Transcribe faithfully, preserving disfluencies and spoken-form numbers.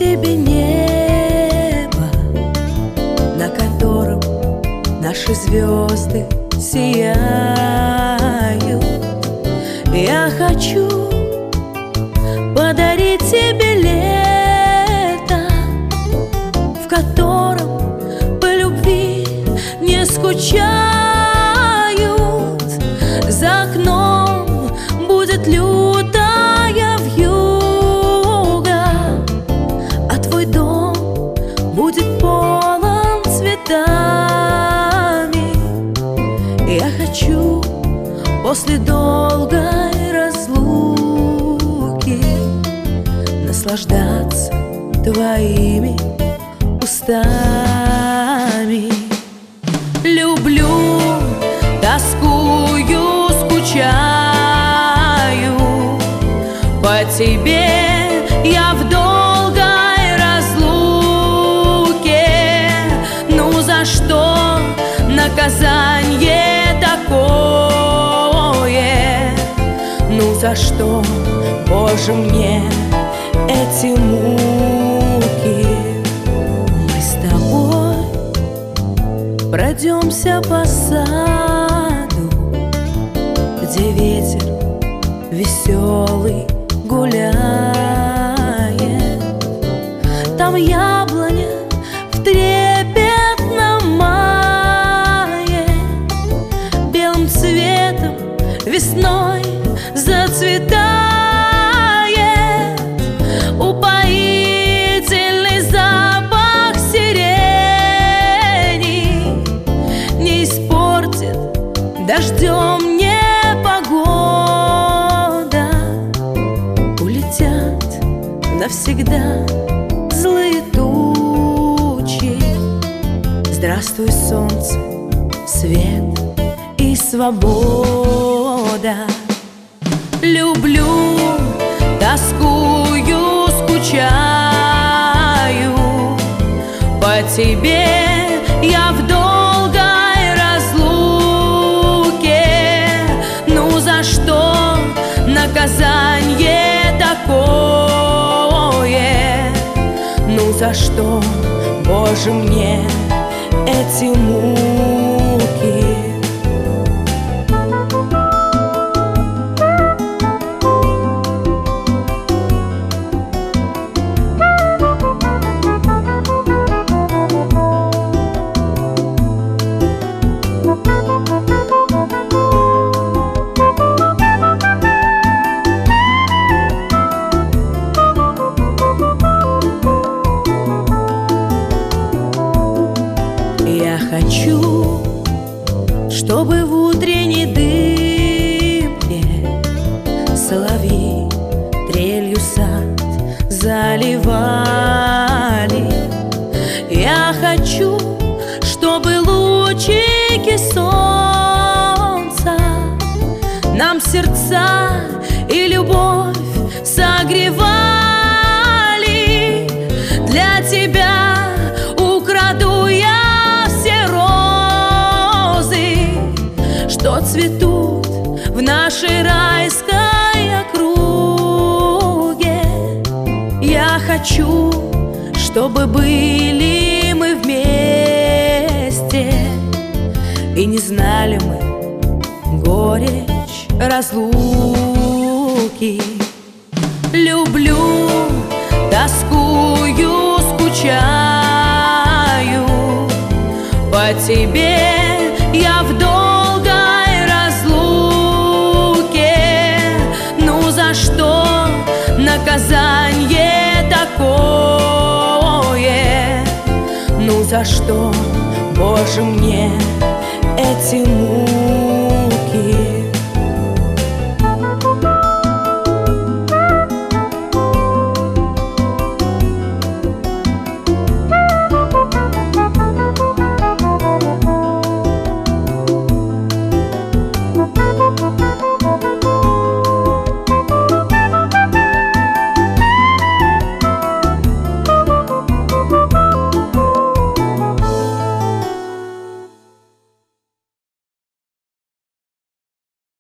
тебе небо, на котором наши звезды сияют. Я хочу подарить тебе лето, в котором по любви не скучают. За окном будет лютая вьюга, а твой дом будет полон цветами. Я хочу после долгой разлуки наслаждаться твоими устами. Люблю, тоскую, скучаю по тебе я в долгой разлуке. Ну за что наказание такое? Ну за что, Боже, мне эти муки? Мы с тобой пройдемся по саду, где ветер веселый гуляет. Там яблоня в трепетном мае белым цветом весной зацветает. Упоительный запах сирени не испортит дождем мне погода. Улетят навсегда злые тучи. Здравствуй, солнце, свет и свобода. Люблю, тоскую, скучаю по тебе я в долгой разлуке. Ну за что наказание такое? Ну за что, Боже, мне эти муки? Я хочу, чтобы в утренней дымке соловьи трелью сад заливали. Я хочу, чтобы лучики солнца нам сердца и любовь согревали. Для тебя украду я все розы, что цветут в нашей райской округе. Я хочу, чтобы были мы вместе и не знали мы горечь разлуки. Люблю, тоскую, скучаю по тебе я в долгой разлуке. Ну за что наказание такое? Ну за что, Боже, мне эти муки?